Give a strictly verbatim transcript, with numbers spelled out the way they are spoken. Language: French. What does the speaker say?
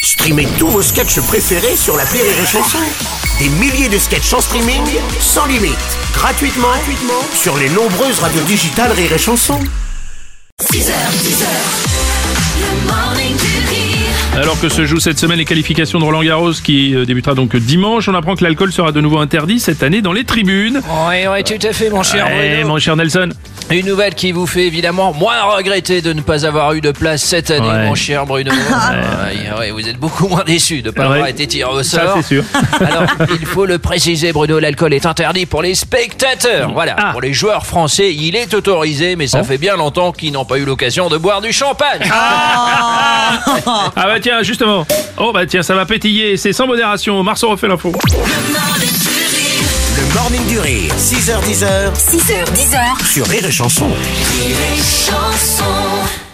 Streamez tous vos sketchs préférés sur l'appli Rire et Chanson. Des milliers de sketchs en streaming, sans limite, gratuitement, gratuitement sur les nombreuses radios digitales Rire et Chanson. six heures, dix heures, le morning du rire. Alors que se jouent cette semaine les qualifications de Roland Garros qui euh, débutera donc dimanche, on apprend que l'alcool sera de nouveau interdit cette année dans les tribunes. Oui, oui, tout à fait, mon cher Ouais, Bruno. mon cher Nelson. Une nouvelle qui vous fait évidemment moins regretter de ne pas avoir eu de place cette année, Ouais. mon cher Bruno. Ouais, ouais, vous êtes beaucoup moins déçu de ne pas Ouais. avoir été tiré au Ça, sort. c'est sûr. Alors, il faut le préciser, Bruno, l'alcool est interdit pour les spectateurs. Voilà, Ah. pour les joueurs français, il est autorisé, mais ça Oh. fait bien longtemps qu'ils n'ont pas eu l'occasion de boire du champagne. Ah bah tiens, justement. Oh bah tiens, ça va pétiller, c'est sans modération. Marceau refait l'info. Le morning du rire. Le Morning du Rire, six heures dix heures six heures, dix heures, sur Rire et Chanson. rire et chanson.